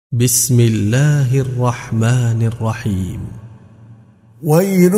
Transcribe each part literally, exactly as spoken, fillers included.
بسم الله الرحمن الرحيم. ويل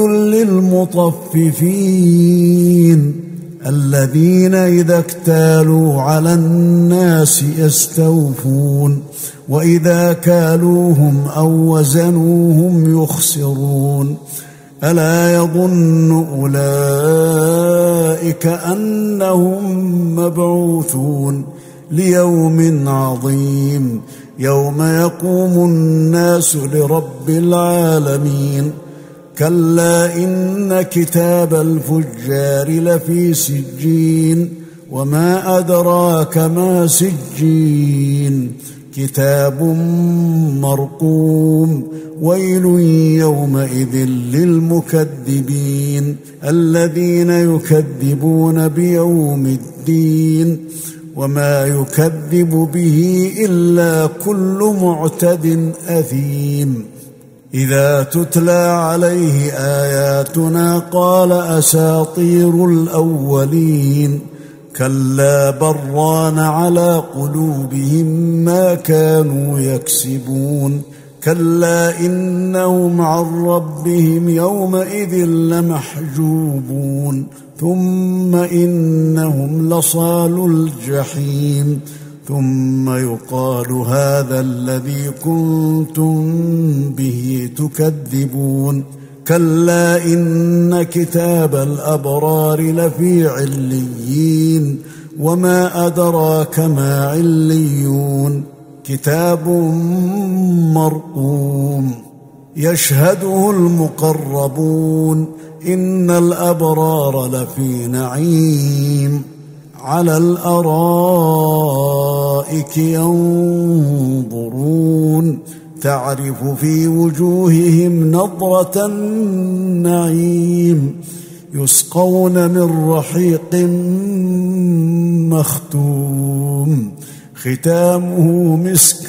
للمطففين الذين إذا اكتالوا على الناس يستوفون وإذا كالوهم أو وزنوهم يخسرون. ألا يظن أولئك أنهم مبعوثون ليوم عظيم يوم يقوم الناس لرب العالمين. كلا إن كتاب الفجار لفي سجين وما أدراك ما سجين كتاب مرقوم. ويل يومئذ للمكذبين الذين يكذبون بيوم الدين وما يكذب به إلا كل معتد أثيم. إذا تتلى عليه آياتنا قال أساطير الأولين. كلا بران على قلوبهم ما كانوا يكسبون. كلا إنهم عن ربهم يومئذ لمحجوبون. ثم إنهم لصالو الجحيم. ثم يقال هذا الذي كنتم به تكذبون. كلا إن كتاب الأبرار لفي عليين وما أدراك ما عليون كتاب مرقوم يشهده المقربون. إن الأبرار لفي نعيم على الأرائك ينظرون تعرف في وجوههم نضرة النعيم يسقون من رحيق مختوم ختامه مسك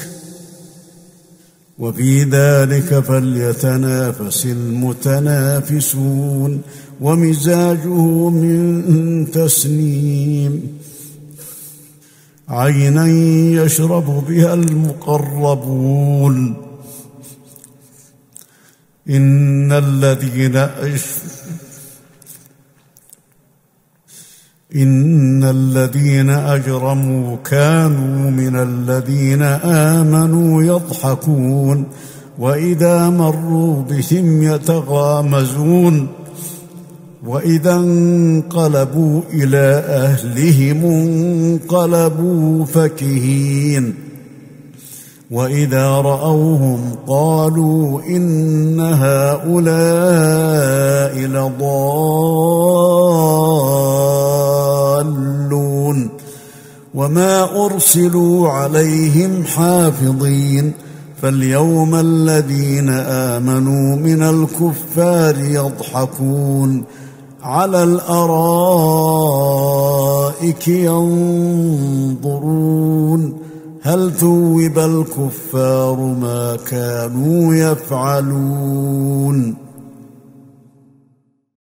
وفي ذلك فليتنافس المتنافسون. ومزاجه من تسنيم عينا يشرب بها المقربون. إن الذين أشركوا إن الذين أجرموا كانوا من الذين آمنوا يضحكون وإذا مروا بهم يتغامزون. وإذا انقلبوا إلى أهلهم انقلبوا فكهين. وإذا رأوهم قالوا إن هؤلاء لضالون وما أرسلوا عليهم حافظين. فاليوم الذين آمنوا من الكفار يضحكون على الأرائك ينظرون هل ثوب الكفار ما كانوا يفعلون.